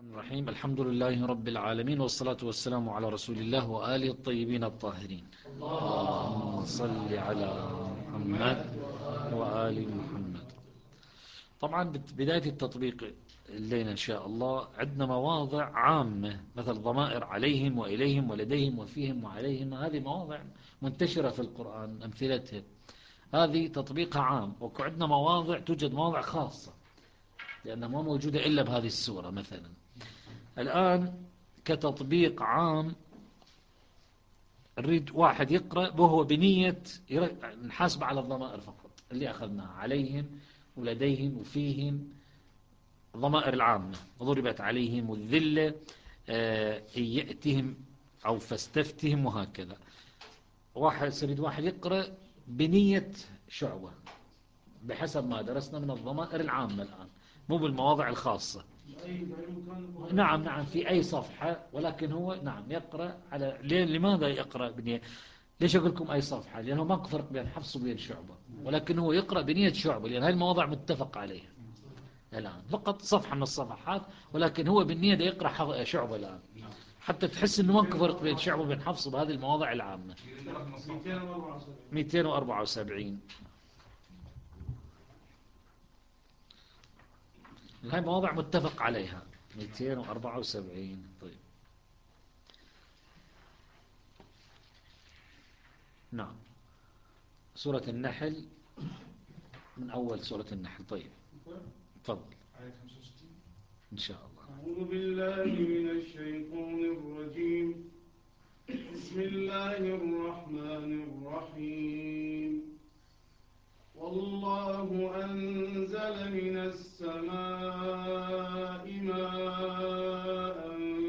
الرحيم. الحمد لله رب العالمين، والصلاة والسلام على رسول الله وآله الطيبين الطاهرين. اللهم صل على محمد وآل محمد. طبعا بداية التطبيق الليلة إن شاء الله عندنا مواضع عامة مثل ضمائر عليهم وإليهم ولديهم وفيهم وعليهم. هذه مواضع منتشرة في القرآن أمثلتها، هذه تطبيقها عام. وعندنا مواضع توجد مواضع خاصة لأنها ما موجودة إلا بهذه السورة. مثلا الآن كتطبيق عام نريد واحد يقرأ وهو بنية نحاسب على الضمائر فقط اللي أخذناها عليهم ولديهم وفيهم، الضمائر العامة ضربت عليهم الذلة، إن يأتهم أو فاستفتهم وهكذا. سيريد واحد يقرأ بنية شعبة بحسب ما درسنا من الضمائر العامة الآن، مو بالمواضع الخاصة. نعم في أي صفحة، ولكن هو يقرأ على لماذا يقرأ بنية؟ ليش أقول لكم أي صفحة؟ لأنه ماكو فرق بين حفص وبين شعبة، ولكن هو يقرأ بنية شعبة لأن هاي المواضع متفق عليها الآن، فقط صفحة من الصفحات، ولكن هو بالنية ده يقرأ شعبة الآن حتى تحس أنه ماكو فرق بين شعبة وبين حفص بهذه المواضع العامة. 274 هاي مواضع متفق عليها. 274. طيب نعم، سورة النحل، من أول سورة النحل. طيب تفضل. إن شاء الله. أعوذ بالله من الشيطان الرجيم. بسم الله الرحمن الرحيم. والله أنزل من السماء ماء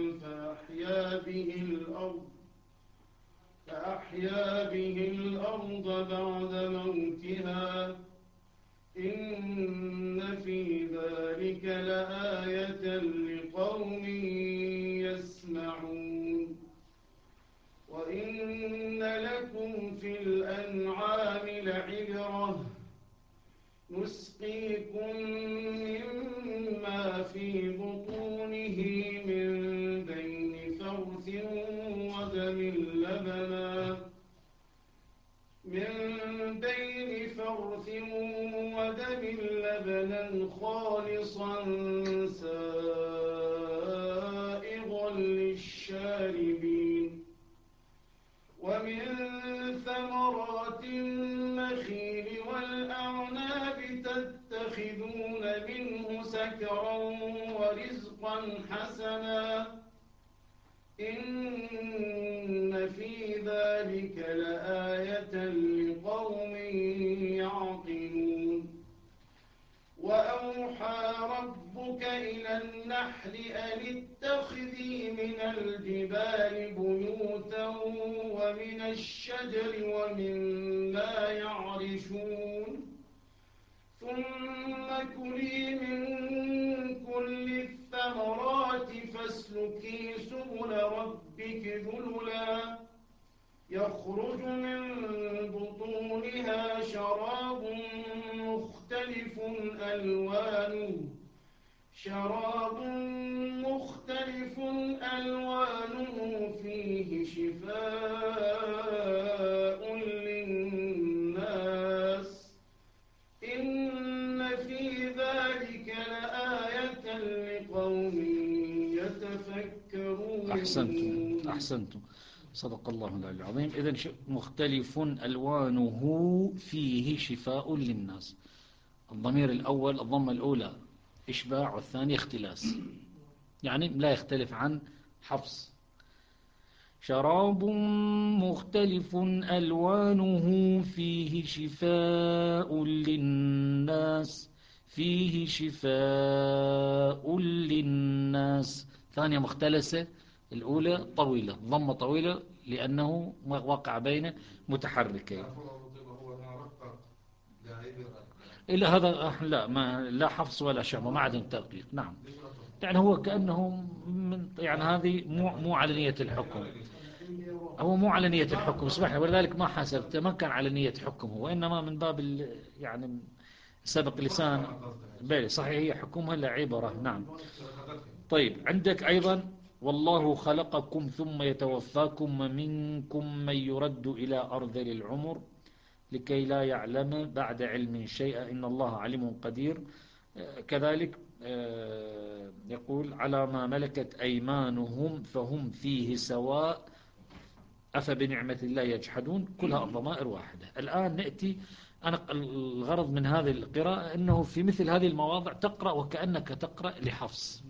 فأحيا به الأرض بعد موتها إن في ذلك لآية لقوم يسمعون. وإن لكم في الأنعام لعبرة نسقيكم مما في بطونه من بين فرث ودم لبنا خالصا سائغا للشاربين. ومن ثمرات النخيل والأعناب تتخذون منه سكرا ورزقا حسنا إن في ذلك لآية لقوم يعقلون. وأوحى ربك إلى النحل أن اتخذي من الجبال بيوتا ومن الشجر ومما يعرشون ثم كلي من كل الثمرات فاسلكي سبل ربك ذللا يخرج من بطونها شراب مختلف ألوانه فيه شفاء للناس إن في ذلك لآية لقوم يتفكرون. أحسنتم صدق الله العظيم. إذن مختلف ألوانه فيه شفاء للناس. الضمير الأول الضمة الأولى إشباع والثاني اختلاس، يعني لا يختلف عن حفص. شراب مختلف ألوانه فيه شفاء للناس ثانية مختلسة، الأولى طويلة، ضمة طويلة لأنه وقع بين متحركين. إلا هذا لا حفص ولا شعبة، ما عدم تدقيق. نعم، يعني هو كأنه يعني هذه مو على نية الحكم، هو مو على نية الحكم اسمح لي، ولذلك ما حسبته، ما كان على نية حكم هو، إنما من باب يعني سبق لسان. صحيح هي حكمها لعبرة. نعم طيب عندك أيضا والله خلقكم ثم يتوفاكم ومنكم من يرد إلى أرذل العمر لكي لا يعلم بعد علم شيئا إن الله عليم قدير. كذلك يقول على ما ملكت أيمانهم فهم فيه سواء أفبنعمة الله يجحدون. كلها الضمائر واحدة. الآن نأتي، أنا الغرض من هذه القراءة أنه في مثل هذه المواضع تقرأ وكأنك تقرأ لحفص.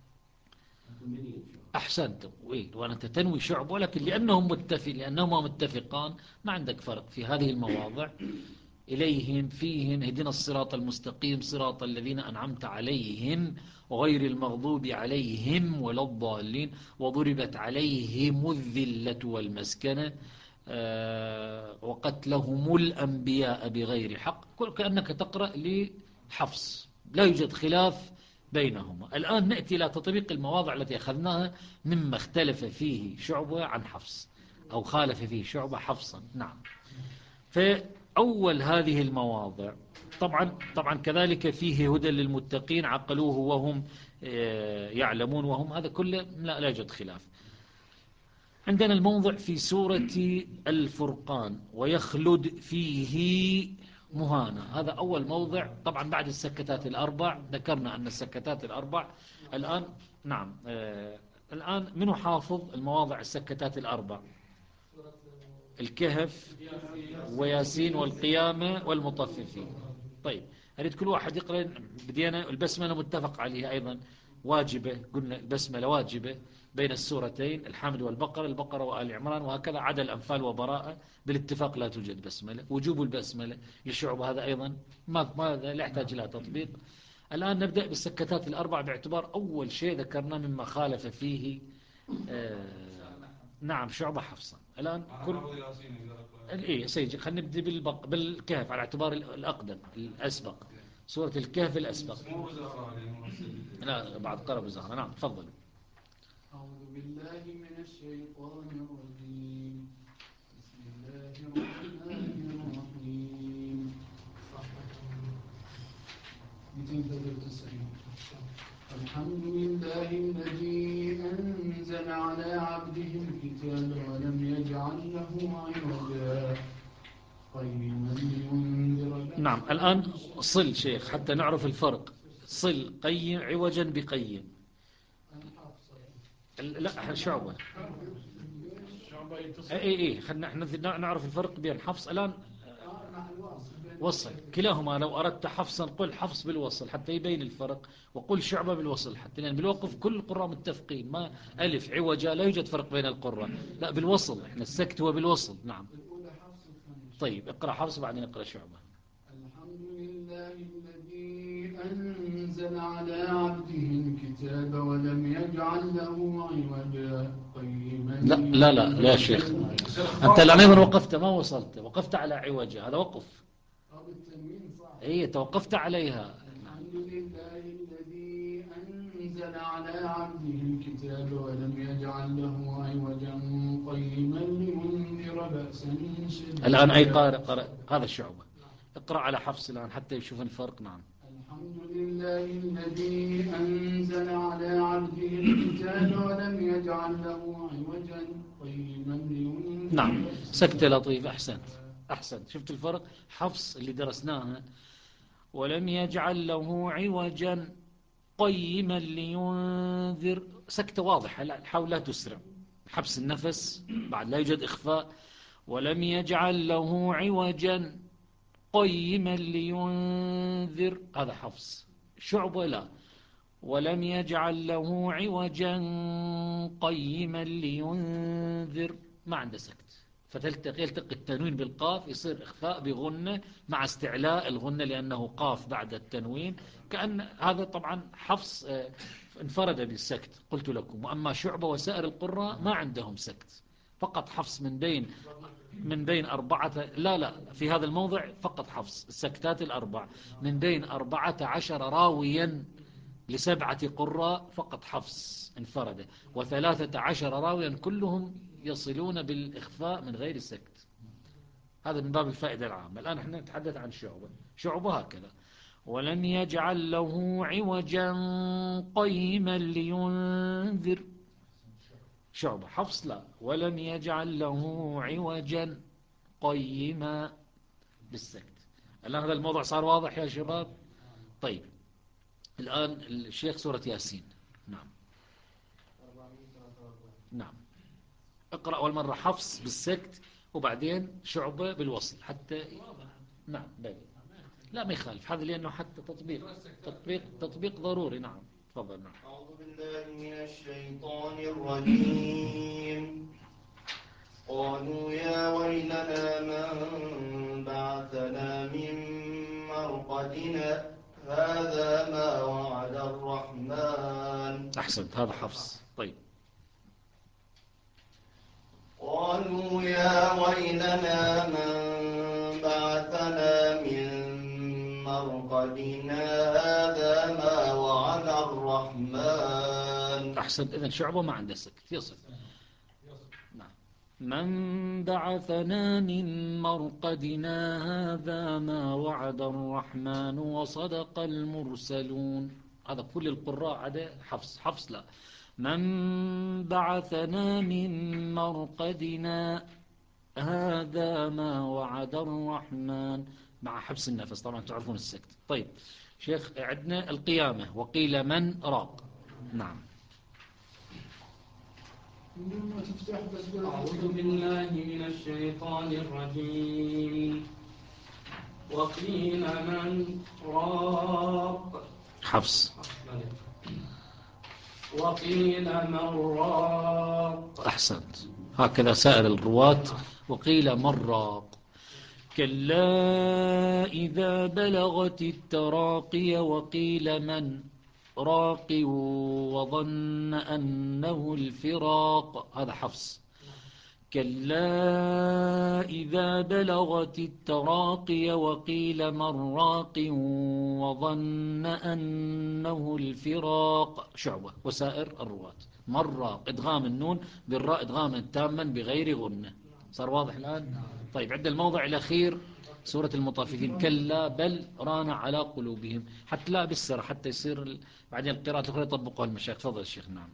أحسنت. وأنت تنوي شعب، ولكن لأنهما متفقان ما عندك فرق في هذه المواضع. إليهم فيهم اهدنا الصراط المستقيم صراط الذين أنعمت عليهم غير المغضوب عليهم ولا الضالين وضربت عليهم الذلة والمسكنة وقتلهم الأنبياء بغير حق. كأنك تقرأ لحفص، لا يوجد خلاف بينهما. الآن نأتي إلى تطبيق المواضع التي أخذناها مما اختلف فيه شعبة عن حفص أو خالف فيه شعبة حفصا. نعم. فأول هذه المواضع طبعا كذلك فيه هدى للمتقين عقلوه وهم يعلمون وهم، هذا كله لا يوجد خلاف. عندنا الموضع في سورة الفرقان ويخلد فيه مهانا. هذا أول موضع. طبعا بعد السكتات الأربع ذكرنا أن السكتات الأربع الآن نعم الآن منو حافظ المواضع السكتات الأربع؟ الكهف وياسين والقيامة والمطففين. طيب أريد كل واحد يقرأ. بدينا البسملة متفق عليها أيضا واجبة، قلنا البسملة واجبة بين السورتين الحمد والبقرة، البقرة وآل عمران وهكذا عدا الأنفال وبراءة بالاتفاق لا توجد بسملة. وجوب البسملة للشعوب هذا أيضا ماذا لا يحتاج إلى تطبيق. الآن نبدأ بالسكتات الأربع باعتبار أول شيء ذكرنا مما خالف فيه نعم شعبة حفصا. الآن كل سيجي خلينا نبدأ بالكهف على اعتبار الأقدم الأسبق، سورة الكهف الأسبق. لا بعد قرب الزهرة. نعم تفضلوا. أعوذ بالله من الشيطان الرجيم. بسم الله الرحمن الرحيم. 293. الحمد لله الذي أنزل على عبده الكتاب ولم يجعل له عوجا قيما لينذر. نعم الآن صل شيخ حتى نعرف الفرق. صل قيم عوجا بقيم. لا شعبة. خلنا احنا نعرف الفرق بين حفص. الآن وصل كلاهما. لو أردت حفصا قل حفص بالوصل حتى يبين الفرق، وقل شعبة بالوصل حتى، لأن بالوقف كل القراء متفقين ما ألف عوجا لا يوجد فرق بين القراء، لا بالوصل. احنا السكت هو بالوصل. نعم طيب اقرأ حفص بعدين اقرأ شعبة. الحمد لله الذي أنزل على عبده الكتاب ولم يجعل له عوجا قيما. لا يا شيخ أنت الآن أيضا وقفت ما وصلت، وقفت على عوجا. هذا وقف. توقفت عليها. الحمد لله الذي أنزل على عبده الكتاب ولم يجعل له عوجا قيما لينذر بأسا شديدا. الآن أي قارئ هذا الشعبة. اقرأ على حفص الآن حتى يشوف الفرق. نعم. الحمد لله الذي أنزل على عبده الكتاب ولم يجعل له عوجا قيما لينذر. نعم سكتة لطيفة. أحسنت. شفت الفرق؟ حفص اللي درسناها ولم يجعل له عوجا قيما لينذر، سكتة واضحة، حاول لا تسرع. حبس النفس بعد لا يوجد إخفاء. ولم يجعل له عوجا قيما لينذر، هذا حفص. شعبة لا، ولم يجعل له عوجا قيما لينذر ما عنده سكت. فتلتقي التنوين بالقاف يصير إخفاء بغنة مع استعلاء الغنة لأنه قاف بعد التنوين. كأن هذا طبعا حفص انفرد بالسكت قلت لكم. وأما شعبة وسائر القراء ما عندهم سكت، فقط حفص من بين أربعة. لا في هذا الموضع فقط حفص السكتات الأربع من بين 14 راويا ل7 قراء فقط حفص انفرد، و13 راويا كلهم يصلون بالإخفاء من غير سكت. هذا من باب الفائدة العامة. الآن احنا نتحدث عن شعبة هكذا. ولم يجعل له عوجا قيما لينذر. شعبة. حفص لا، ولم يجعل له عوجا قيما بالسكت. الآن هذا الموضوع صار واضح يا شباب؟ طيب الآن الشيخ سورة ياسين. نعم نعم. اقرأ أول مرة حفص بالسكت وبعدين شعبة بالوصل حتى. نعم باقي. لا ما يخالف هذا لأنه حتى تطبيق ضروري. نعم تفضل. نعم. أعوذ بالله من الشيطان الرجيم. قالوا يا ويلنا من بعثنا من مرقدنا هذا ما وعد الرحمن. أحسنت هذا حفص. طيب. قالوا يا ويلنا من بعثنا من مرقدنا هذا ما وعد الرحمن. أحسنت. إذن شعبه ما عنده سكت يصف. نعم. من بعثنا من مرقدنا هذا ما وعد الرحمن وصدق المرسلون. هذا كل القراء عدا حفص. حفص لا. من بعثنا من مرقدنا هذا ما وعد الرحمن مع حبس النفس. طبعا تعرفون السكت. طيب شيخ عندنا القيامة وقيل من راق. نعم. أعوذ بالله من الشيطان الرجيم. وقيل من راق. حفص. وقيل من راق. أحسنت. هكذا سائر الرواة. وقيل من راق. كلا إذا بلغت التراقي وقيل من راق وظن أنه الفراق. هذا حفص. كلا إذا بلغت التراقي وقيل من راق وظن أنه الفراق. شعبة وسائر الرواة. من راق إدغام النون بالراء إدغاما تاما بغير غنة. صار واضح الآن؟ طيب عند الموضع الأخير سورة المطففين. كلا بل ران على قلوبهم. حتى لا بالسر حتى يصير بعدين القراءة الأخرى يطبقها المشايخ. تفضل الشيخ. نعم.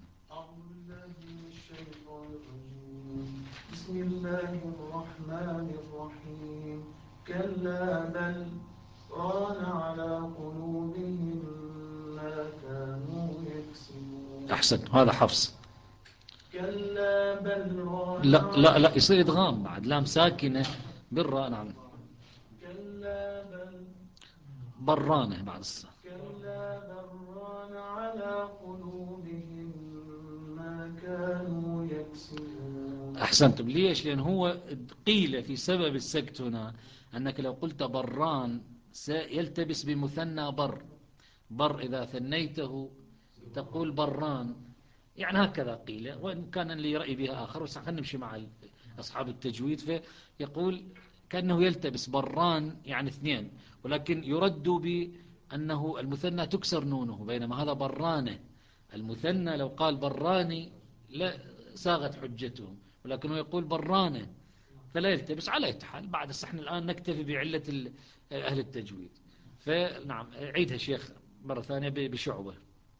بسم الله الرحمن الرحيم. كلا بل ران على قلوبهم ما كانوا يكسبون. أحسن. هذا حفص. كلا بل ران. لا يصير إدغام بعد لام ساكنة بالراء. نعم. كلا بل برانة بعد الصلاة. كلا بل ران على قلوبهم ما كانوا يكسبون. أحسنتم. ليش؟ لأن هو قيل في سبب السكت هنا أنك لو قلت بران سيلتبس بمثنى بر إذا ثنيته تقول بران. يعني هكذا قيل، وإن كان اللي رأي بها آخر. بس خلينا نمشي مع أصحاب التجويد فيقول كأنه يلتبس بران يعني اثنين، ولكن يرد بأنه المثنى تكسر نونه، بينما هذا برانه. المثنى لو قال براني لا ساغت حجتهم، ولكنه يقول برانه فلا يلتبس. على أي حال بعد احنا الآن نكتفي بعلة أهل التجويد. فنعم عيدها شيخ مرة ثانية بشعبة.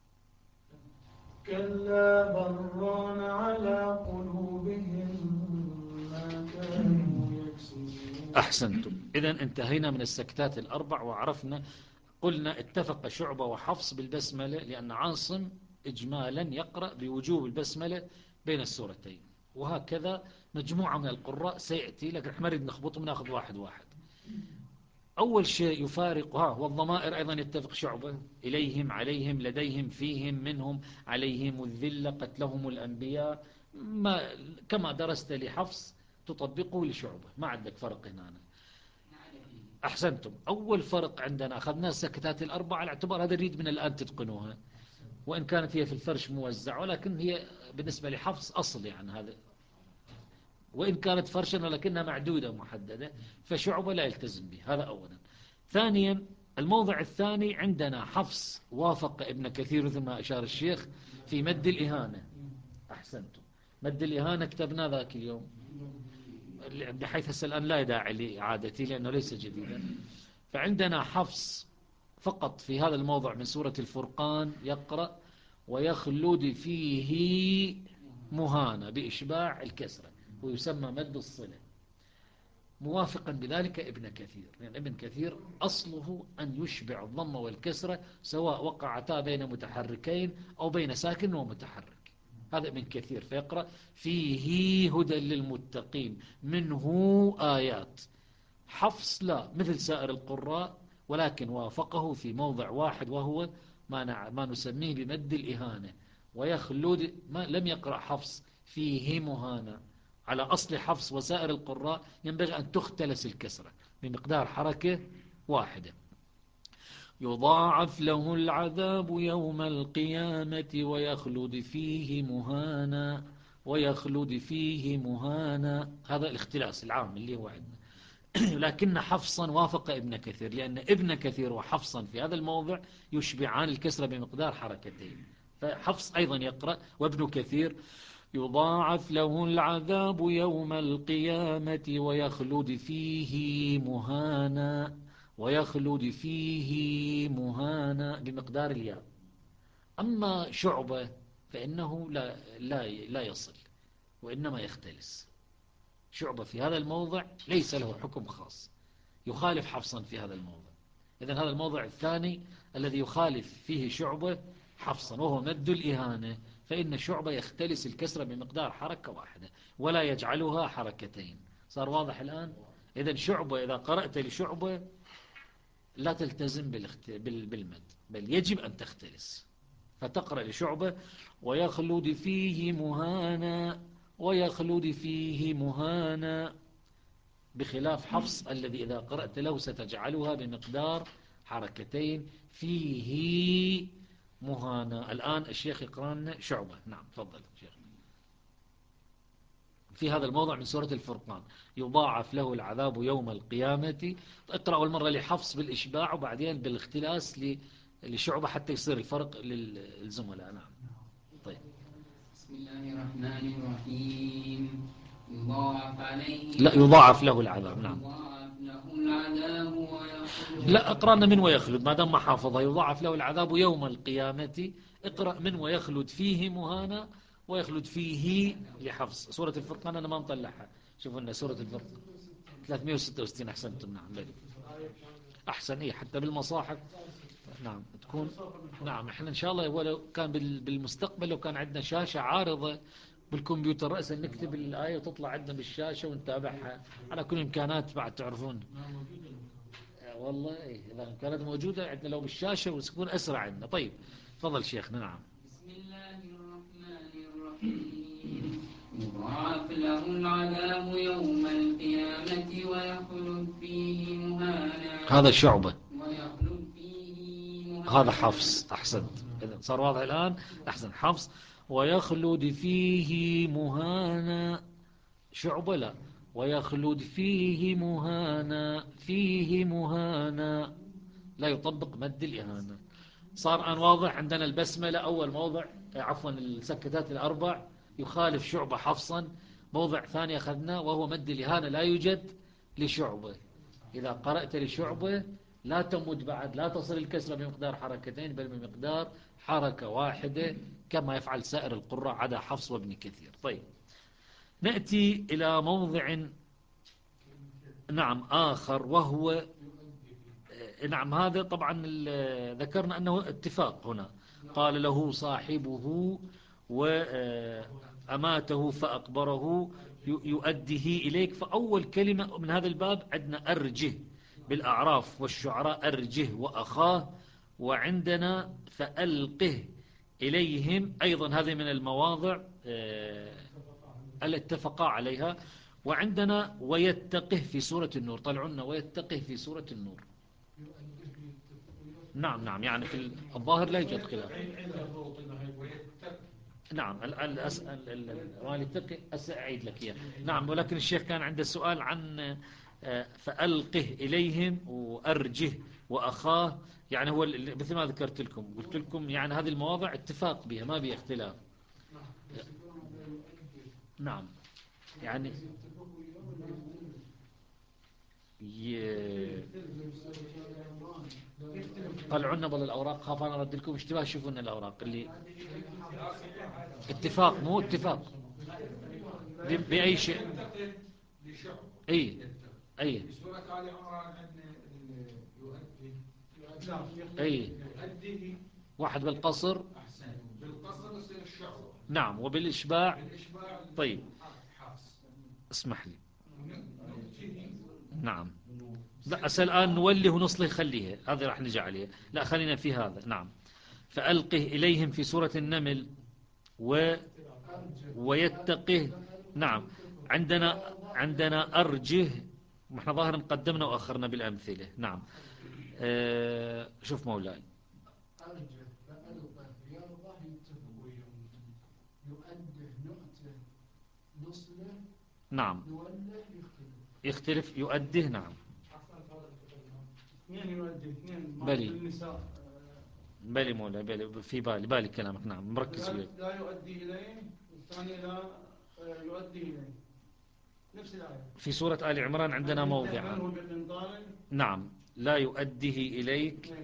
كلا بل ران على قلوبهم ما كانوا يكسبون. أحسنتم. إذن انتهينا من السكتات الأربع وعرفنا. قلنا اتفق شعبة وحفص بالبسملة لأن عاصم إجمالا يقرأ بوجوب البسملة بين السورتين، وهكذا مجموعة من القراء سيأتي، لكن احنا نريد نخبطهم ناخذ واحد واحد. أول شيء يفارق والضمائر أيضا يتفق شعبة. إليهم عليهم لديهم فيهم منهم عليهم الذلة قتلهم الأنبياء. كما درست لحفص تطبقه لشعبة، ما عندك فرق هنا. أحسنتم. أول فرق عندنا أخذنا السكتات الأربعة على اعتبار هذا نريد من الآن تتقنوها، وإن كانت هي في الفرش موزعة، ولكن هي بالنسبة لحفص أصل يعني هذا، وإن كانت فرشا ولكنها معدودة محددة، فشعبة لا يلتزم به. هذا أولا. ثانيا الموضع الثاني عندنا حفص وافق ابن كثير مثل ما أشار الشيخ في مد الإهانة. أحسنتم. مد الإهانة كتبنا ذاك اليوم، بحيث هسه الآن لا داعي لإعادتي لأنه ليس جديدا. فعندنا حفص فقط في هذا الموضع من سورة الفرقان يقرأ ويخلد فيه مهانة بإشباع الكسرة ويسمى مد الصلة، موافقا بذلك ابن كثير، لأن ابن كثير أصله أن يشبع الضم والكسرة سواء وقعتا بين متحركين أو بين ساكن ومتحرك. هذا ابن كثير، فيقرأ فيه هدى للمتقين منه آيات. حفص لا مثل سائر القراء، ولكن وافقه في موضع واحد وهو ما نسميه بمد الإهانة. ويخلد لم يقرأ حفص فيه مهانة، على أصل حفص وسائر القراء ينبغي أن تختلس الكسرة بمقدار حركة واحدة. يضاعف له العذاب يوم القيامة ويخلد فيه مهانا، ويخلد فيه مهانا، هذا الاختلاس العام اللي هو عندنا. لكن حفصا وافق ابن كثير، لأن ابن كثير وحفصا في هذا الموضع يشبعان الكسرة بمقدار حركتين، فحفص أيضا يقرأ وابن كثير يضاعف له العذاب يوم القيامة ويخلد فيه مهانا، ويخلد فيه مهانا بمقدار الياء. أما شعبة فإنه لا يصل وإنما يختلس. شعبة في هذا الموضع ليس له حكم خاص، يخالف حفصا في هذا الموضع. إذن هذا الموضع الثاني الذي يخالف فيه شعبة حفصا وهو مد الإهانة، فإن شعبة يختلس الكسرة بمقدار حركة واحدة ولا يجعلها حركتين. صار واضح الآن؟ إذن شعبة إذا قرأت لشعبة لا تلتزم بالمد، بل يجب أن تختلس، فتقرأ لشعبة ويخلد فيه مهانا، ويخلد فيه مهانا، بخلاف حفص الذي إذا قرأت له ستجعلها بمقدار حركتين فيه مهانا. الآن الشيخ يقرأ لنا شعبة. نعم تفضل شيخ. في هذا الموضع من سورة الفرقان يضاعف له العذاب يوم القيامة. اقرأ أول مرة لحفص بالإشباع وبعدين بالاختلاس لشعبة حتى يصير الفرق للزملاء. نعم طيب. بسم الله الرحمن الرحيم. يضاعف عليه لا يضاعف له العذاب. نعم يضاعف له العذاب ويخلد. لا أقرأنا من ويخلد ما دام ما حافظها. يضاعف له العذاب يوم القيامة، اقرأ من ويخلد فيه مهانا، ويخلد فيه لحفص. سورة الفرقان أنا ما مطلعها، شوفوا لنا سورة الفرقان 366. أحسنتم. نعم بلي أحسن إيه حتى بالمصاحف. نعم تكون. نعم إحنا إن شاء الله ولو كان بالمستقبل لو كان عندنا شاشة عارضة بالكمبيوتر رأسا نكتب الآية وتطلع عندنا بالشاشة ونتابعها على كل الإمكانات بعد تعرفون. والله إيه إذا الإمكانات موجودة عندنا لو بالشاشة وتكون أسرع عندنا. طيب تفضل شيخنا. نعم. بسم الله الرحمن الرحيم. يضاعف له العذاب يوم القيامة ويخلد فيه مهانا. هذا شعبة. ويخلد فيه مهانا. هذا حفص. أحسنت. إذا صار واضح الآن. أحسن. حفص ويخلد فيه مهانا. شعبة لا. ويخلد فيه مهانا، فيه مهانا لا يطبق مد الإهانة. صار الآن واضح. عندنا البسملة أول موضع، عفوا السكتات الأربع يخالف شعبة حفصا. موضع ثاني أخذنا وهو مد الإهانة لا يوجد لشعبة. إذا قرأت لشعبة لا تمد بعد، لا تصل الكسرة بمقدار حركتين بل بمقدار حركة واحدة كما يفعل سائر القراء عدا حفص وابن كثير. طيب نأتي إلى موضع نعم آخر وهو نعم هذا طبعا ذكرنا أنه اتفاق. هنا قال له صاحبه وأماته فأقبره يؤديه إليك. فأول كلمة من هذا الباب عندنا أرجه بالأعراف والشعراء أرجه وأخاه، وعندنا فألقه إليهم أيضا. هذه من المواضع الاتفقا عليها. وعندنا ويتقه في سورة النور. طلعنا ويتقه في سورة النور. نعم يعني في الظاهر لا يوجد خلاف. نعم أعيد لك إياه. نعم ولكن الشيخ كان عنده سؤال عن فألقه إليهم وأرجه وأخاه. يعني هو مثل ما ذكرت لكم قلت لكم يعني هذه المواضع اتفاق بها ما بها اختلاف. نعم يعني طلعوا لنا بل الأوراق، خاف أنا أرد لكم اشتباه. شوفوا لنا الأوراق اللي اتفاق مو اتفاق بأي شيء. أي في سورة آل عمران عندنا يؤدي واحد بالقصر. أحسن، بالقصر يصير الشعب. نعم، وبالإشباع. طيب حفص. اسمح لي. نعم، لا أسأل الآن نولي ونصلي خليها، هذا راح نجي عليه. لا خلينا في هذا. نعم، فألقه إليهم في سورة النمل ويتقه. نعم، عندنا أرجه. احنا ظاهرا قدمنا وأخرنا بالأمثلة. نعم. شوف مولاي، أرجه فألقه يرضه يؤده نؤته نصله. نعم، نوله يختلف يؤده. نعم، اثنين يؤده اثنين. بلي النساء بلي مولاي، بلي في بالي كلامك. نعم، مركز فيه. لا يؤدي إليه، والثاني لا يؤدي إليه. نفس الآية في سورة آل عمران عندنا موضعان. نعم، لا يؤديه إليك.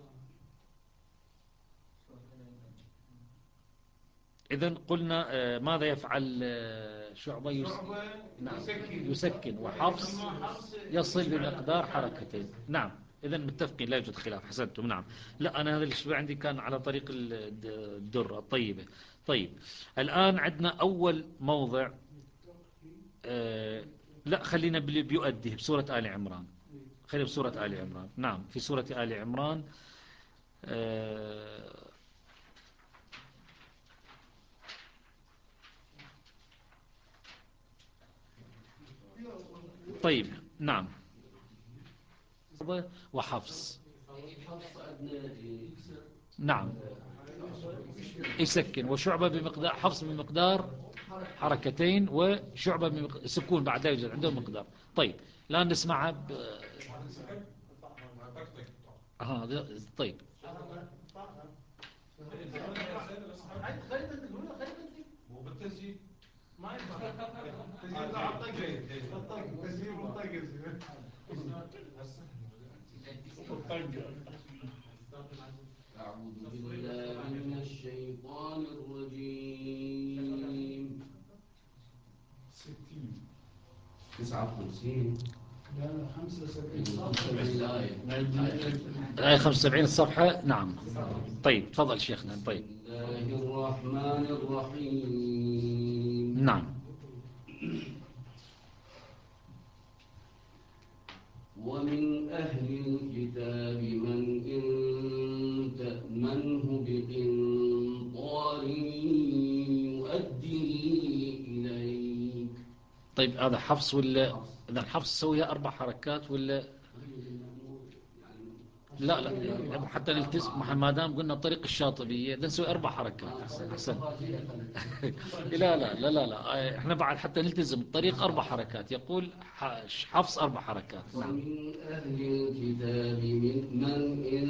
إذن قلنا ماذا يفعل شعبة؟ نعم، يسكن. وحفص يصل بمقدار حركتين. نعم، إذن متفقين، لا يوجد خلاف. حسنتم. نعم. لا أنا هذا الاشتباه عندي كان على طريق الدرة الطيبة. طيب الآن عندنا أول موضع. لا خلينا بيؤديه بسورة آل عمران. خلينا بسورة آل عمران. نعم، في سورة آل عمران. طيب نعم، وحفص. نعم، يسكن. وشعبة بمقدار، حفص بمقدار حركتين، وشعبة سكون بعد لا يوجد عندهم مقدار. طيب الآن نسمعها طيب ما ينفع تزيد على أعوذ بالله من الشيطان الرجيم. 59 لا 75 الآية 75 الصفحة. نعم. طيب تفضل شيخنا. طيب. بسم الله الرحمن الرحيم. نعم. ومن أهل الكتاب من إن تأمنه بقنطار يؤديه إليك. طيب هذا حفص ولا إذا حفص سويها 4 حركات ولا لا حتى نلتزم. ما دام قلنا طريق الشاطبية إذا نسوي 4 حركات. أحسن. لا احنا بعد حتى نلتزم الطريق 4 حركات. يقول حفص 4 حركات. نعم. ومن أهل الكتاب من إن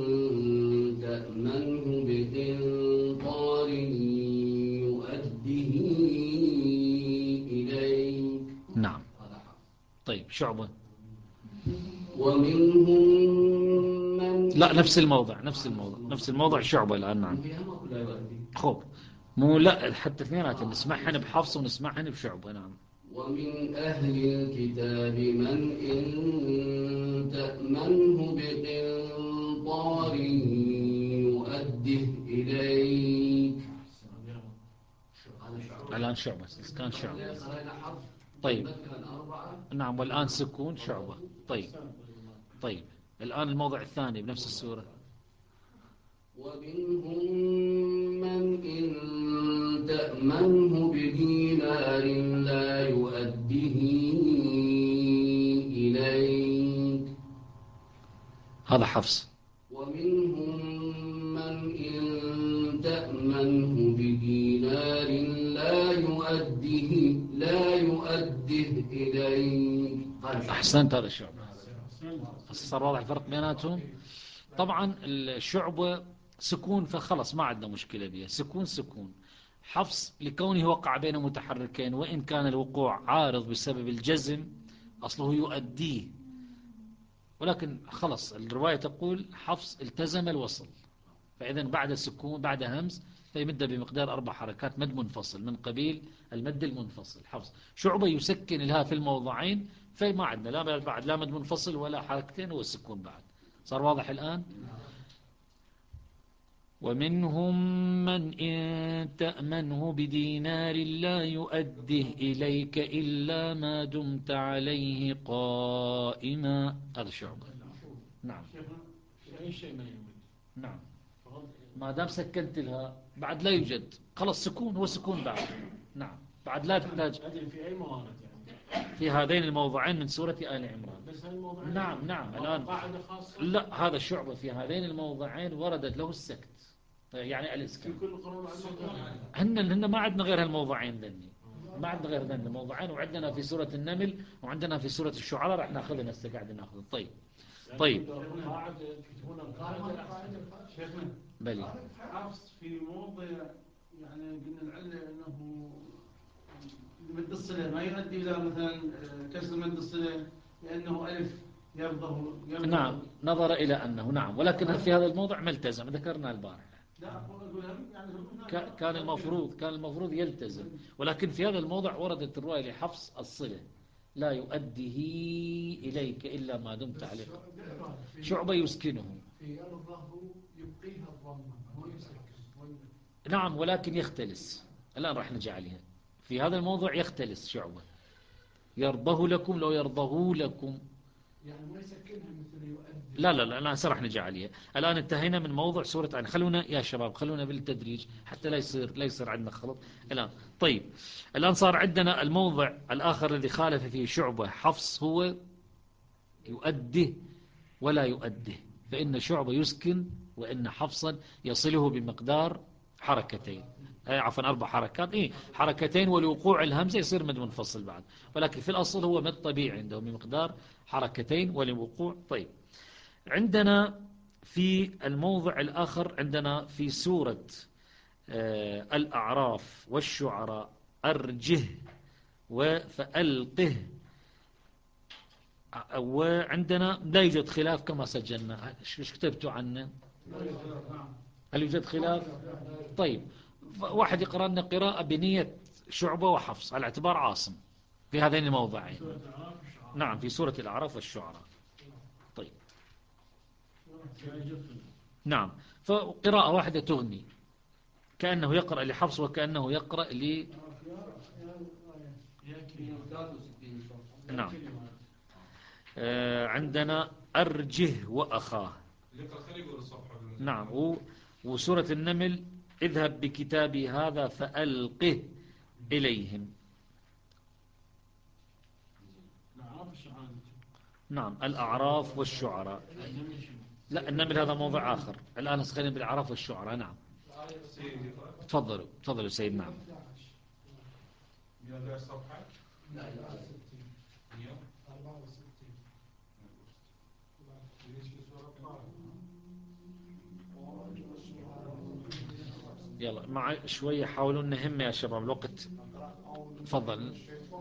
تأمنه بقنطار يؤديه إليك. نعم. طيب شعبة. ومنهم من لا نفس الموضع شعبة الآن. نعم. خب مو لا حتى اثنينات نسمعهن بحفص ونسمعهن بشعبة. نعم. ومن أهل الكتاب من إن تأمنه بقنطار يؤديه إليك. الآن شعبة كان شعبة. طيب نعم، والآن سكون شعبة. طيب الآن الموضع الثاني بنفس السورة. ومنهم من إن تأمنه بدينار لا يؤديه إليك. هذا حفص. ومنهم من إن تأمنه بدينار لا يؤديه إليك. أحسنت. هذا الشعبة. صار واضح الفرق بيناتهم. طبعا الشعبة سكون فخلص ما عندنا مشكلة بها. سكون. حفص لكونه وقع بين متحركين، وإن كان الوقوع عارض بسبب الجزم أصله يؤديه، ولكن خلص الرواية تقول حفص التزم الوصل، فإذا بعد السكون بعد همز فيمد بمقدار 4 حركات مد منفصل من قبيل المد المنفصل. حفص شعبة يسكن الها في الموضعين، فما عندنا لا بعد لا مد منفصل ولا حركتين والسكون بعد. صار واضح الآن؟ ومنهم من إن تأمنه بدينار لا يؤده إليك إلا ما دمت عليه قائما. هذا شعبة. نعم أي شيء ما يمد. نعم ما دام سكنت لها بعد لا يوجد، خلص سكون هو سكون بعد. نعم بعد لا تحتاج في أي موارد يعني؟ في هذين الموضعين من سورة آل عمران. بس هالموضوع نعم الآن قاعدة خاصة. لا، هذا الشعبة في هذين الموضعين وردت له السكت، يعني الإسكان. في كل القرآن هن ما عندنا غير هالموضعين ذني، ما عندنا غير ذني الموضعين، وعندنا في سورة النمل وعندنا في سورة الشعراء. راح ناخذها هسه قاعد ناخذ. طيب شيخنا بلي حفص في موضع يعني قلنا العلة أنه مد الصلة ما يؤدي إلى مثلا كسر مد الصلة لأنه ألف يرضه. نعم نظر إلى أنه نعم، ولكن في هذا الموضع ما التزم، ذكرنا البارحة. كان المفروض يلتزم، ولكن في هذا الموضع وردت الرواية لحفص الصلة لا يؤديه إليك إلا ما دمت عليه. شعبة يسكنه في أرضه يبقيها الضمة هو يسكن. نعم ولكن يختلس. الآن راح نجي عليها. في هذا الموضوع يختلس شعبة. يرضه لكم لو يرضه لكم، يعني ما يسكنها مثل يؤدي. لا الآن سرح نجي عليها. الآن انتهينا من موضوع سورة عن. خلونا يا شباب خلونا بالتدريج حتى لا يصير عندنا خلط الآن. طيب الآن صار عندنا الموضع الآخر الذي خالف فيه شعبة حفص هو يؤده ولا يؤده، فإن شعبة يسكن وإن حفصا يصله بمقدار حركتين، عفوا 4 حركات، حركتين ولوقوع الهمزة يصير مد منفصل بعد، ولكن في الأصل هو مد طبيعي عنده بمقدار حركتين ولوقوع. طيب عندنا في الموضع الآخر عندنا في سورة الأعراف والشعراء أرجه وفألقه، وعندنا لا يوجد خلاف كما سجلنا. ايش كتبتوا عنه؟ هل يوجد خلاف؟ طيب واحد يقرأ لنا قراءة بنية شعبة وحفص على اعتبار عاصم في هذين الموضعين. نعم في سورة الأعراف والشعراء. طيب نعم فقراءة واحدة تغني، كأنه يقرأ لحفص وكأنه يقرأ ل نعم. عندنا أرجه وأخاه. نعم وسورة النمل اذهب بكتابي هذا فألقه إليهم. نعم الأعراف والشعراء. لا النمل هذا موضع آخر. الآن خلينا بالأعراف والشعراء. نعم تفضلوا سيد. نعم يلا مع شوية حاولوا نهم يا شباب الوقت. تفضل.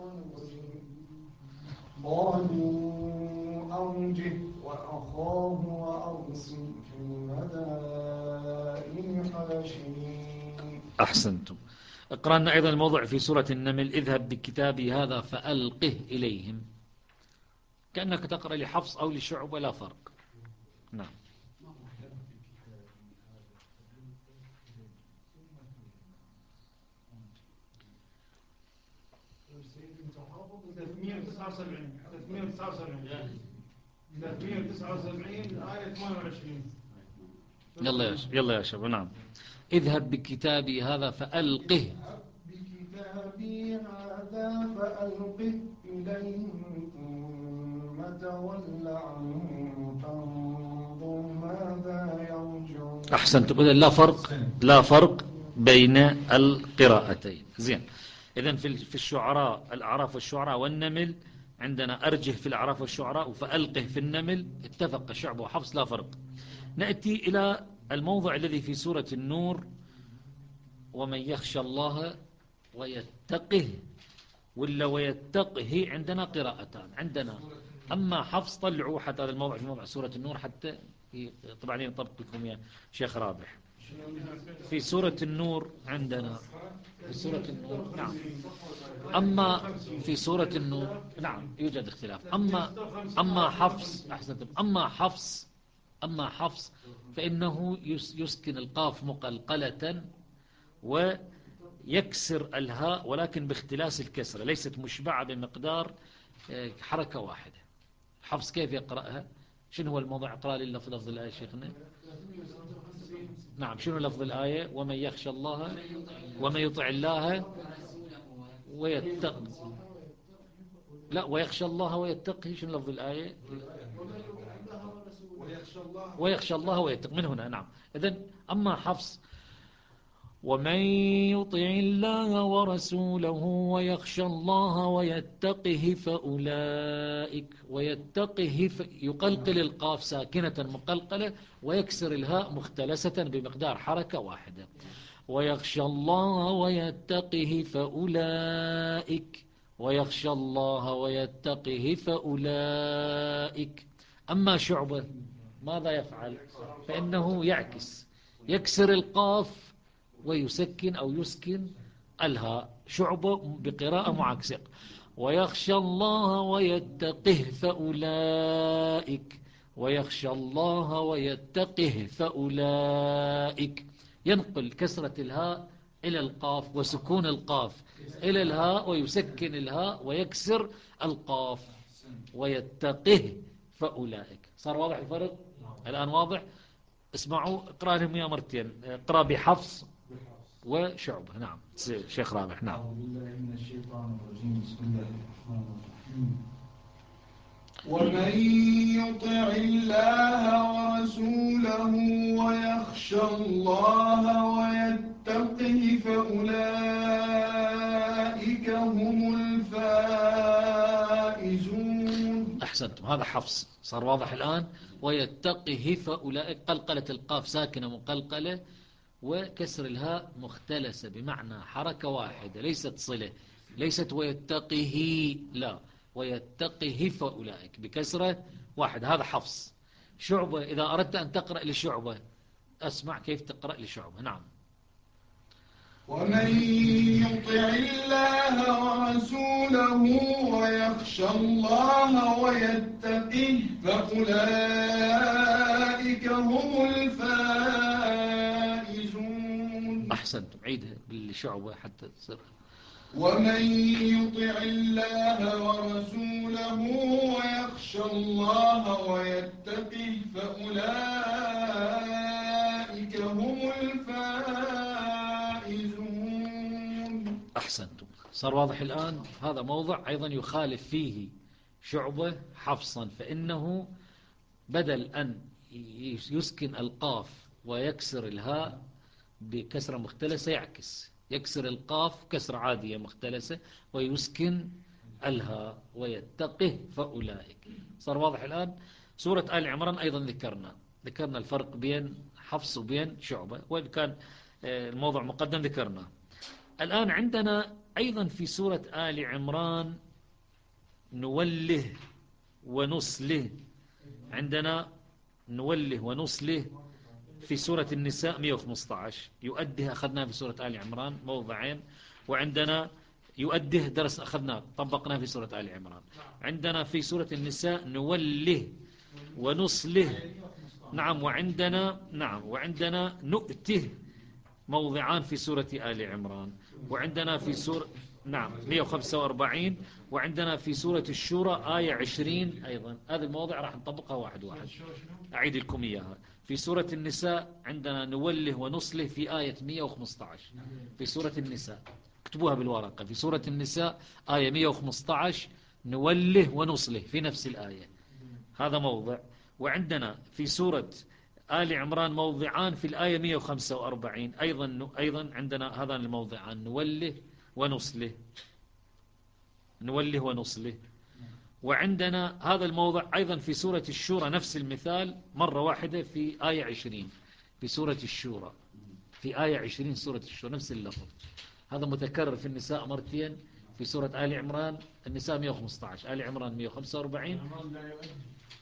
قالوا أرجه وأخاه وأرسل في المدائن حاشرين. أحسنتم. اقرأنا أيضا الموضع في سورة النمل اذهب بكتابي هذا فألقه إليهم، كأنك تقرأ لحفص أو لشعب ولا فرق. نعم يلا يا شباب. نعم اذهب بكتابي هذا فألقه. بكتابي هذا فألقه إليهم ثم تول عنهم فانظر ماذا يرجعون. أحسنتم. لا فرق بين القراءتين. زين. إذن في الشعراء الأعراف والشعراء والنمل عندنا أرجه في الأعراف والشعراء وفألقه في النمل، اتفق شعب وحفص لا فرق. نأتي إلى الموضع الذي في سورة النور ومن يخشى الله ويتقه، ولا ويتقه عندنا قراءتان. عندنا أما حفص طلعوا حتى هذا الموضع في موضع سورة النور حتى طبعا ينطبق لكم يا شيخ رابح. في سورة النور عندنا في سورة النور نعم. أما في سورة النور نعم يوجد اختلاف. أما حفص أحسنتم. أما حفص فإنه يسكن القاف مقلقلة ويكسر الهاء ولكن باختلاس الكسرة، ليست مشبعة بمقدار حركة واحدة. حفص كيف يقرأها؟ شنو هو الموضع؟ اقرأ لي لفظ الآية شيخنا. نعم شنو لفظ الآية؟ ومن يخشى الله ومن يطع الله ويتقي. لا ويخشى الله ويتقي. شنو لفظ الآية؟ ويخشى الله ويتقي من هنا. نعم. إذن أما حفص ومن يطع الله ورسوله ويخشى الله ويتقه فأولئك. ويتقه يقلقل القاف ساكنة مقلقلة ويكسر الهاء مختلسة بمقدار حركة واحدة. ويخشى الله ويتقه فأولئك. ويخشى الله ويتقه فأولئك. أما شعبة ماذا يفعل؟ فإنه يعكس، يكسر القاف ويسكن أو يسكن الهاء. شعبة بقراءة معاكسة. ويخشى الله ويتقه فأولئك. ويخشى الله ويتقه فأولئك. ينقل كسرة الهاء إلى القاف وسكون القاف إلى الهاء ويسكن الهاء ويكسر القاف. ويتقه فأولئك. صار واضح الفرق الآن؟ واضح. اسمعوا اقرأ لهم يا مرتين. اقرأ بحفص وشعبة. نعم شيخ رابح. نعم. أعوذ بالله من الشيطان الرجيم. بسم الله الرحمن الرحيم. ومن يطع الله ورسوله ويخشى الله ويتقه فأولئك هم الفائزون. أحسنتم. هذا حفص. صار واضح الآن. ويتقه فأولئك. قلقلة القاف ساكنة مقلقلة وكسر الهاء مختلسة بمعنى حركة واحدة، ليست صلة، ليست ويتقه، لا ويتقه فأولئك بكسرة واحدة. هذا حفص. شعبة إذا أردت أن تقرأ لشعبة أسمع كيف تقرأ لشعبة. نعم. ومن يطع الله ورسوله ويخشى الله ويتقه فأولئك هم الفائزون. أحسنتم. عيدها بالشعبة حتى تصير. ومن يطع الله ورسوله ويخشى الله ويتقه فأولئك هم الفائزون. أحسنتم. صار واضح الآن. هذا موضع أيضا يخالف فيه شعبة حفصا، فإنه بدل أن يسكن القاف ويكسر الهاء بكسرة مختلسة يعكس، يكسر القاف كسر عادية مختلسة ويسكن الهاء. ويتقه فأولئك. صار واضح الآن. سورة آل عمران أيضا ذكرنا الفرق بين حفص وبين شعبة، وإن كان الموضوع مقدم ذكرنا. الآن عندنا أيضا في سورة آل عمران نوله ونصله. عندنا نوله ونصله في سورة النساء 115. يؤده أخذناه في سورة آل عمران موضعين، وعندنا يؤده درس أخذناه طبقناه في سورة آل عمران. عندنا في سورة النساء نوله ونصله. نعم. وعندنا نؤته موضعان في سورة آل عمران. وعندنا في سورة 145. وعندنا في سورة الشورى آية 20 أيضا. هذا الموضع راح نطبقها واحد واحد. أعيد لكم إياها. في سورة النساء عندنا نوله ونصله في آية 115 في سورة النساء. اكتبوها بالورقة. في سورة النساء آية 115 نوله ونصله في نفس الآية. هذا موضع. وعندنا في سورة آل عمران موضعان في الآية 145 أيضا عندنا هذان الموضعان نوله ونصله. وعندنا هذا الموضع أيضا في سورة الشورى نفس المثال مرة واحدة في آية 20 في سورة الشورى. في آية 20 سورة الشورى نفس اللفظ. هذا متكرر في النساء مرتين، في سورة آل عمران النساء 115، آل عمران 145. عمران لا يؤدي.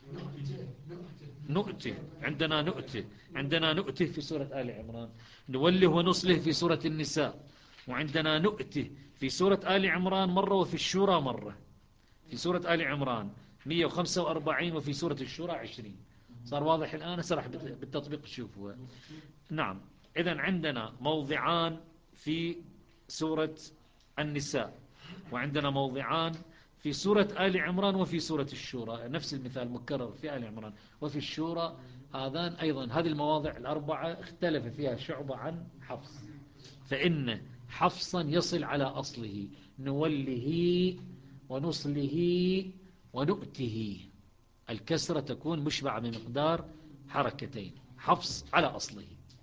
نؤتي، عندنا نؤتي في سورة آل عمران، نوله ونصله في سورة النساء، وعندنا نؤتي في سورة آل عمران مرة وفي الشورى مرة. في سورة آل عمران 145 وفي سورة الشورى 20. صار واضح الآن؟ سرح بالتطبيق تشوفوا. نعم، إذن عندنا موضعان في سورة النساء، وعندنا موضعان في سورة آل عمران وفي سورة الشورى، نفس المثال مكرر في آل عمران وفي الشورى. هذان أيضا هذه المواضع الأربعة اختلف فيها شعبة عن حفص، فإن حفصا يصل على أصله، نوله ونصله ونؤته، الكسرة تكون مشبعة بمقدار حركتين. حفص على أصله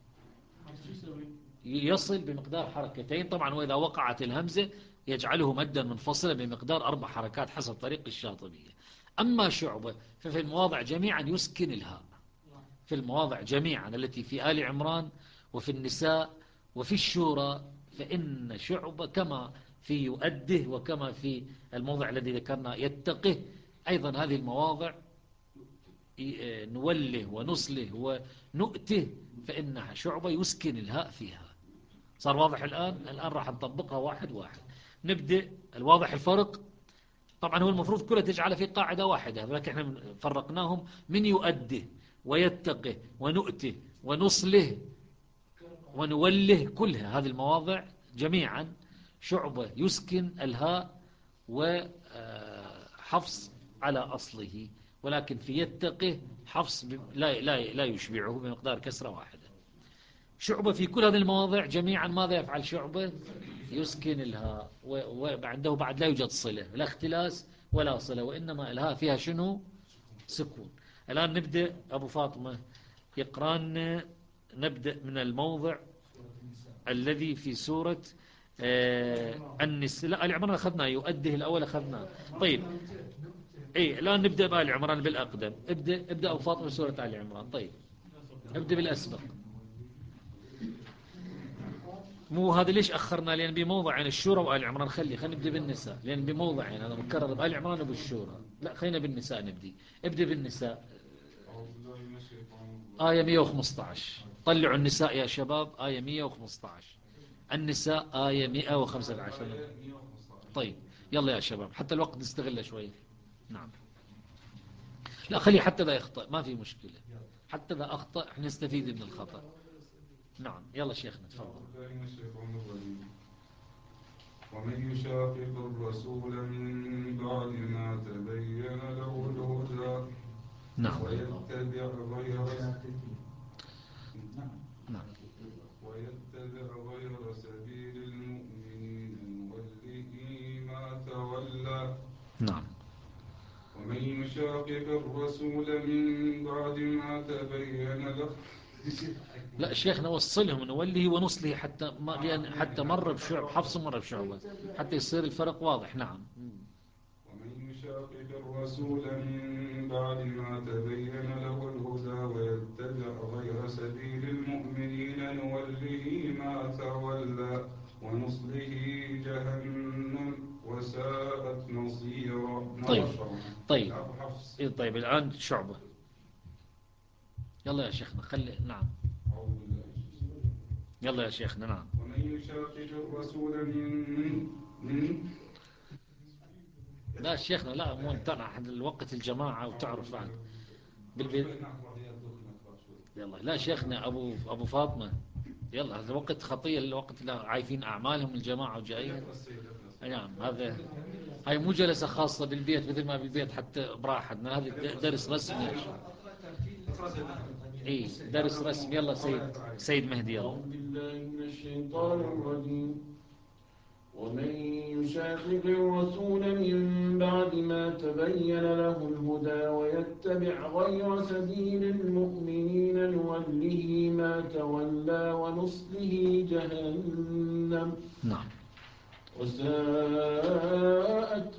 يصل بمقدار حركتين طبعا، وإذا وقعت الهمزة يجعله مدا منفصلا بمقدار 4 حركات حسب طريق الشاطبية. أما شعبة ففي المواضع جميعا يسكن الهاء، في المواضع جميعا التي في آل عمران وفي النساء وفي الشورى، فإن شعبة كما في يؤده وكما في الموضع الذي ذكرنا يتقه، أيضا هذه المواضع نوله ونصله ونؤته، فإنها شعبة يسكن الهاء فيها. صار واضح الآن راح نطبقها واحد واحد. نبدأ. الواضح الفرق طبعا هو المفروض كلها تجعل في قاعدة واحدة، ولكن احنا فرقناهم من يؤده ويتقه ونؤته ونصله ونوله، كلها هذه المواضع جميعا شعبة يسكن الهاء وحفص على أصله، ولكن في يتقه حفص لا يشبعه بمقدار كسرة واحدة. شعبة في كل هذه المواضع جميعا ماذا يفعل شعبة؟ يسكن الهاء، وعنده بعد لا يوجد صلة، لا اختلاس ولا صلة، وإنما الهاء فيها شنو؟ سكون. الآن نبدأ. أبو فاطمة يقرأنا، نبدأ من الموضع الذي في سورة النساء. لا، آل عمران أخذنا، يؤده الأول أخذنا. طيب الآن نبدأ بآل عمران بالأقدم. ابدأ أبو فاطمة سورة آل عمران. طيب ابدأ بالأسبق. مو هذا ليش أخرنا؟ لأن بموضعين الشورى وآل عمران. خلينا نبدأ بالنساء، لأن بموضعين أنا مكرر بآل عمران وبالشورى. لا، خلينا بالنساء ابدأ بالنساء. آية 115. طلعوا النساء يا شباب، آية 115. النساء آية 115. طيب يلا يا شباب حتى الوقت نستغله شوي. نعم، لا خلي حتى ذا يخطأ ما في مشكلة، حتى ذا أخطأ احنا نستفيد من الخطأ. نعم يلا شيخنا تفضل. ومن يشاقق الرسول من بعد ما تبين له الهدى نعم ويتبع غير سبيل المؤمنين نوله ما تولى. نعم. ومن يشاقق الرسول من بعد ما تبين له. لا شيخنا وصلهم نوله ونصله حتى مر بشعب حفص مر بشعبة حتى يصير الفرق واضح. نعم. ومن يشاقق الرسول من بعد ما تبين له الهدى ويتبع غير سبيل المؤمنين نوله ما تولى ونصله جهنم وساءت مصيرا. طيب الآن شعبة. يلا يا شيخنا نعم يلا يا شيخنا. نعم. ومن يشاقق الرسول من لا شيخنا لا مو انتنع الوقت الجماعة وتعرف عنه بالبيت. يلا لا شيخنا أبو فاطمة يلا هذا وقت خطية، الوقت لا عايفين أعمالهم الجماعة وجايين. نعم هاي مو جلسة خاصة بالبيت مثل ما بالبيت حتى براحتنا، هذا درس رسمي يا شيخ. درس رسمي. يلا سيد مهدي يلا. أعوذ بالله من الشيطان الرجيم. ومن يشاقق الرسول من بعد ما تبين له الهدى ويتبع غير سبيل المؤمنين نوله ما تولى ونصله جهنم. نعم. وساءت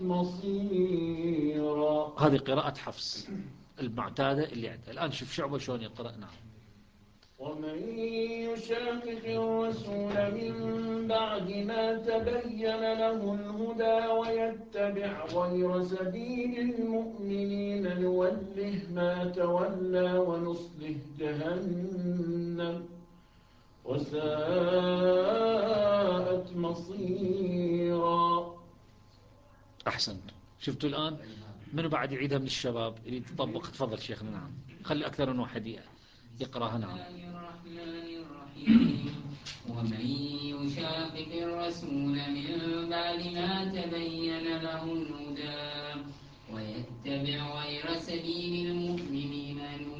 مصيرا. هذه قراءة حفص المعتادة اللي عندها. الآن شوف شعبة شلون يقرأ. نعم. ومن يشاقق الرسول من بعد ما تبين له الهدى ويتبع غير سبيل المؤمنين نوله ما تولى ونصله جهنم وساءت مصيرا. أحسنت. شفتوا الآن منو بعد يعيدها من الشباب اللي تطبق؟ تفضل شيخنا. نعم، خلي أكثر من واحد يقرأها. نعم. الرحمن الرحيم ومن يشاقق الرسول من بعد ما تبين له الهدى ويتبع غير سبيل المؤمنين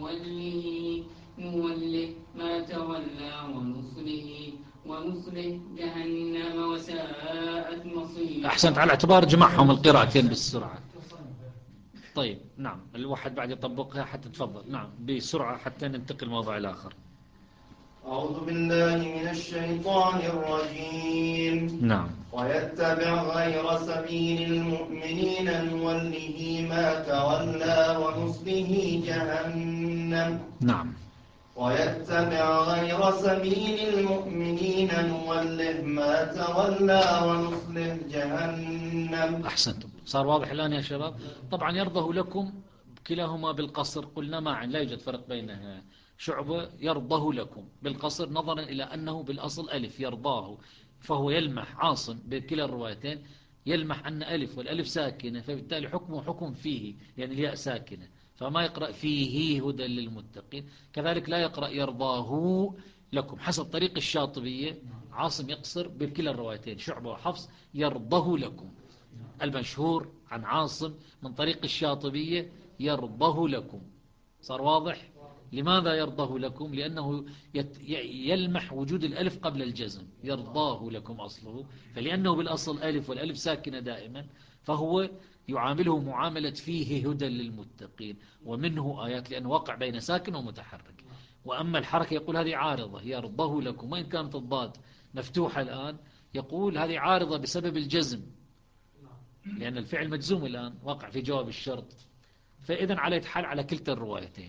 نوله ما تولى ونصله جهنم وساءت مصيرا. أحسنت، على اعتبار جمعهم القراءتين بالسرعة. طيب نعم، الواحد بعد يطبقها حتى تفضل. نعم بسرعة حتى ننتقل للموضوع الآخر. أعوذ بالله من الشيطان الرجيم. نعم. ويتبع غير سبيل المؤمنين نوله ما تولى ونصله جهنم. نعم. ويتبع غير سبيل المؤمنين نوله ما تولى ونصله جهنم. أحسنتم، صار واضح الآن يا شباب؟ طبعا يرضه لكم كلاهما بالقصر، قلنا معا لا يوجد فرق بينها. شعبة يرضه لكم بالقصر نظرا إلى أنه بالأصل ألف يرضاه، فهو يلمح عاصم بكلا الروايتين يلمح أن ألف والألف ساكنة، فبالتالي حكمه حكم فيه، يعني الياء ساكنة، فما يقرأ فيه هدى للمتقين. كذلك لا يقرأ يرضاه لكم حسب طريق الشاطبية. عاصم يقصر بكلا الروايتين، شعبة وحفص يرضه لكم. المشهور عن عاصم من طريق الشاطبية يرضه لكم. صار واضح؟ لماذا يرضه لكم؟ لأنه يلمح وجود الألف قبل الجزم. يرضاه لكم أصله، فلأنه بالأصل ألف والألف ساكنة دائما، فهو يعامله معاملة فيه هدى للمتقين، ومنه آيات لأنه وقع بين ساكن ومتحرك. وأما الحركة يقول هذه عارضة يرضه لكم، وإن كانت الضاد مفتوحة الآن يقول هذه عارضة بسبب الجزم، لأن الفعل مجزوم الآن وقع في جواب الشرط، فإذا عليه حال على كلتا الروايتين.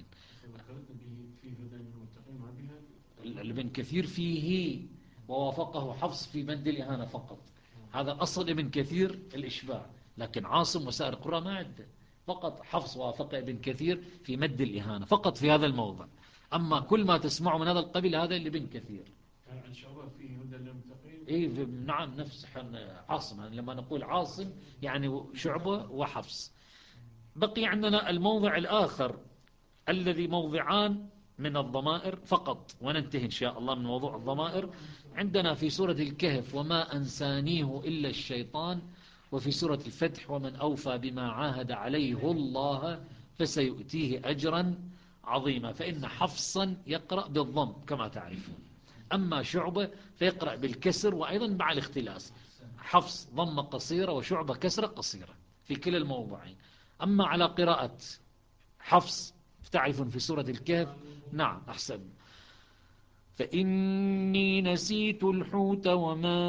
ابن كثير فيه ووافقه حفص في مد الإهانة فقط، هذا أصل ابن كثير الإشباع، لكن عاصم وسائر القراء ما عنده، فقط حفص وافق ابن كثير في مد الإهانة فقط في هذا الموضع. أما كل ما تسمعه من هذا القبيل هذا لابن كثير. عن شعبة فيه هدى للمتقين. إيه نعم، نفس عاصم. لما نقول عاصم يعني شعبة وحفص. بقي عندنا الموضع الآخر الذي موضعان من الضمائر فقط وننتهي إن شاء الله من موضوع الضمائر. عندنا في سورة الكهف وما أنسانيه إلا الشيطان، وفي سورة الفتح ومن أوفى بما عاهد عليه الله فسيؤتيه أجرا عظيما. فإن حفصا يقرأ بالضم كما تعرفون، أما شعبة فيقرأ بالكسر وأيضا مع الاختلاس. حفص ضمة قصيرة وشعبة كسرة قصيرة في كلا الموضعين. أما على قراءة حفص تعرفون في سورة الكهف. نعم أحسن. فإني نسيت الحوت وما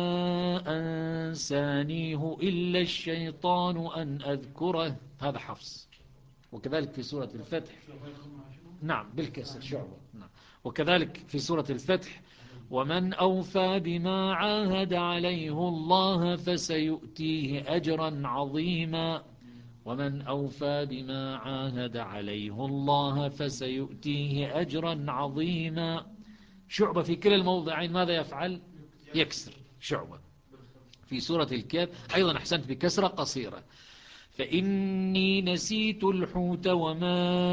أنسانيه إلا الشيطان أن أذكره، هذا حفص. وكذلك في سورة الفتح نعم بالكسر شعبة. نعم. وكذلك في سورة الفتح ومن أوفى بما عاهد عليه الله فسيؤتيه أجرا عظيما. ومن أوفى بما عاهد عليه الله فسيؤتيه أجرا عظيما. شعبة في كلا الموضعين ماذا يفعل؟ يكسر. شعبة في سورة الكهف أيضا أحسنت بكسرة قصيرة. فإني نسيت الحوت وما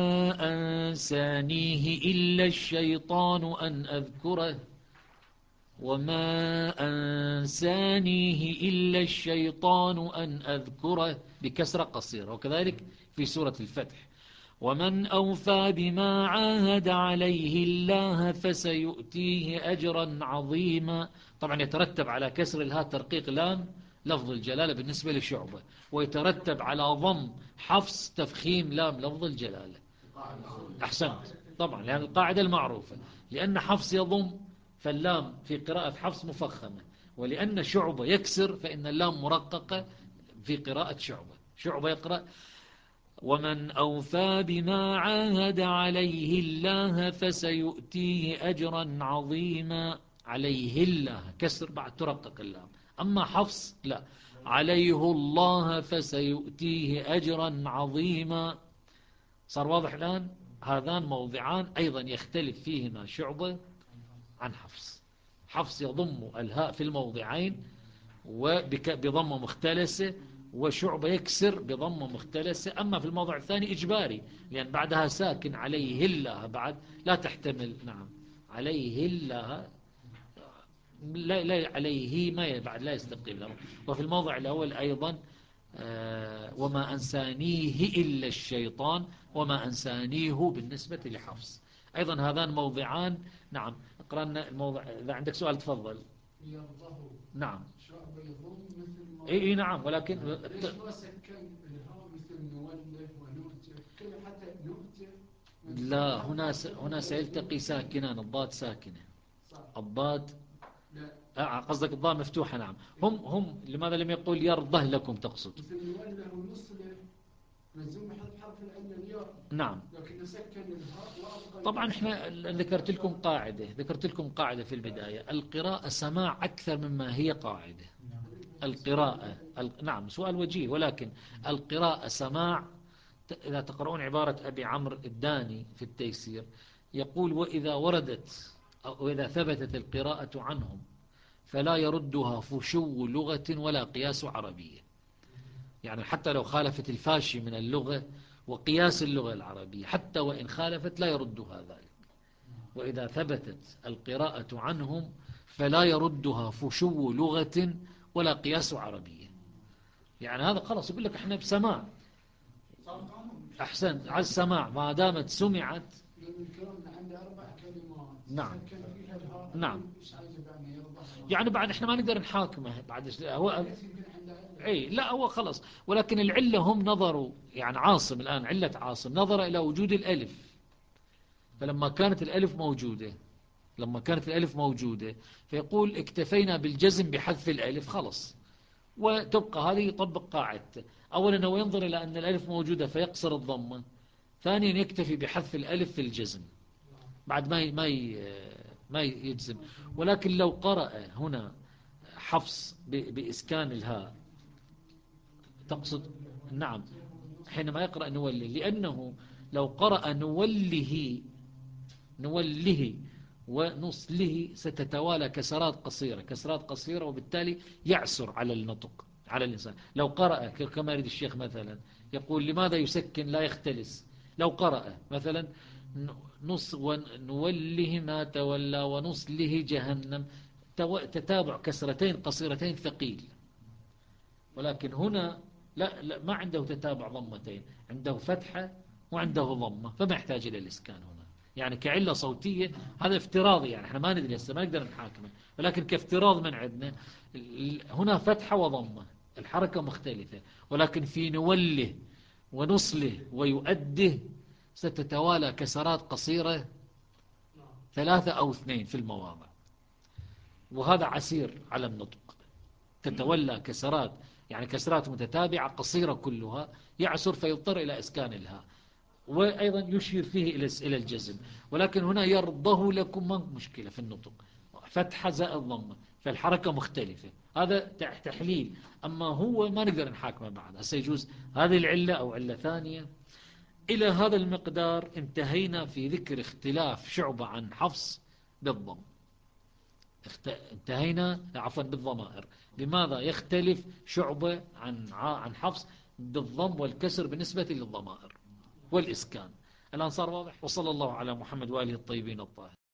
أنسانيه إلا الشيطان أن أذكره وما أنسانيه إلا الشيطان أن أذكره بكسرة قصيرة. وكذلك في سورة الفتح ومن أوفى بما عاهد عليه الله فسيؤتيه أجرا عظيما. طبعا يترتب على كسر الهاء ترقيق لام لفظ الجلالة بالنسبة لشعبة، ويترتب على ضم حفص تفخيم لام لفظ الجلالة. أحسنت. طبعا لأن القاعدة المعروفة لأن حفص يضم فاللام في قراءة حفص مفخمة، ولأن شعبة يكسر فإن اللام مرققة في قراءة شعبة. شعبة يقرأ ومن أوفى بما عاهد عليه الله فسيؤتيه أجرا عظيما. عليه الله كسر بعد ترقق اللام. أما حفص لا، عليه الله فسيؤتيه أجرا عظيما. صار واضح الآن؟ هذان موضعان أيضا يختلف فيهما شعبة عن حفص. حفص يضم الهاء في الموضعين بضمة مختلسة، وشعبة يكسر بضمة مختلسة. أما في الموضع الثاني إجباري، لأن بعدها ساكن عليه الله بعد لا تحتمل. نعم عليه الله، لا عليه ما بعد لا يستقيم له. وفي الموضع الأول أيضا وما أنسانيه إلا الشيطان، وما أنسانيه بالنسبة لحفص. أيضا هذان موضعان. نعم اقرأنا الموضع. إذا عندك سؤال تفضل. يرضه نعم شعب يضم مثل ما اي نعم، ولكن ليش ما سكن الهاء مثل نوله ونؤته كل حتى نؤته لا، هنا سيلتقي ساكنان، الضاد ساكنة. الضاد قصدك الضاد مفتوحة. نعم هم لماذا لم يقول يرضه لكم تقصد؟ مثل نوله ونصله ملزوم يحط حرف العله الياء. نعم لكن نسكن الهاء وابقى. طبعا احنا ذكرت لكم قاعدة في البداية. القراءة سماع أكثر مما هي قاعدة. القراءة نعم سؤال وجيه، ولكن القراءة سماع. إذا تقرؤون عبارة أبي عمرو الداني في التيسير يقول: وإذا وردت أو إذا ثبتت القراءة عنهم فلا يردها فشو لغة ولا قياس عربية. يعني حتى لو خالفت الفاشي من اللغة وقياس اللغة العربية، حتى وإن خالفت لا يردها ذلك. وإذا ثبتت القراءة عنهم فلا يردها فشو لغة ولا قياس عربية. يعني هذا خلاص يقول لك احنا بسماع. أحسنت على السماع ما دامت سمعت. عنده 4 كلمات. نعم فيها الهاء. نعم. يعني بعد احنا ما نقدر نحاكمه بعد هو. اي لا هو خلاص. ولكن العلة هم نظروا، يعني عاصم الآن علة عاصم نظر إلى وجود الألف. فلما كانت الألف موجودة فيقول اكتفينا بالجزم بحذف الألف خلص، وتبقى هذه يطبق قاعدته. أولا هو ينظر إلى أن الألف موجودة فيقصر الضمة. ثانيا يكتفي بحذف الألف في الجزم بعد ما يجزم. ولكن لو قرأ هنا حفص بإسكان الهاء تقصد. نعم حينما يقرأ نوله، لأنه لو قرأ نوله ونصله ستتوالى كسرات قصيرة وبالتالي يعسر على النطق على الإنسان. لو قرأ كما يريد الشيخ مثلا يقول: لماذا يسكن لا يختلس؟ لو قرأ مثلا ونوله ما تولى ونصله جهنم، تتابع كسرتين قصيرتين ثقيل. ولكن هنا لا ما عنده تتابع ضمتين، عنده فتحة وعنده ضمة، فما يحتاج إلى الإسكان هنا. يعني كعلة صوتية هذا افتراضي، يعني احنا ما ندري هسه ما نقدر نحاكمه، ولكن كافتراض من عندنا هنا فتحة وضمة، الحركة مختلفة. ولكن في نوله ونصله ويؤده ستتوالى كسرات قصيرة 3 أو 2 في المواضع، وهذا عسير على النطق. تتولى كسرات، يعني كسرات متتابعة قصيرة كلها، يعسر فيضطر إلى إسكان الهاء، وأيضا يشير فيه إلى الجزم. ولكن هنا يرضه لكم ما مشكلة في النطق، فتحة زائد ضمة، فالحركة مختلفة. هذا تحليل. أما هو ما نقدر نحاكمه بعد. سيجوز هذه العلة أو علة ثانية. إلى هذا المقدار انتهينا في ذكر اختلاف شعبة عن حفص بالضم. انتهينا عفوا بالضمائر. لماذا يختلف شعبة عن حفص بالضم والكسر بالنسبة للضمائر والإسكان؟ الآن صار واضح. وصلى الله على محمد وآله الطيبين الطاهرين.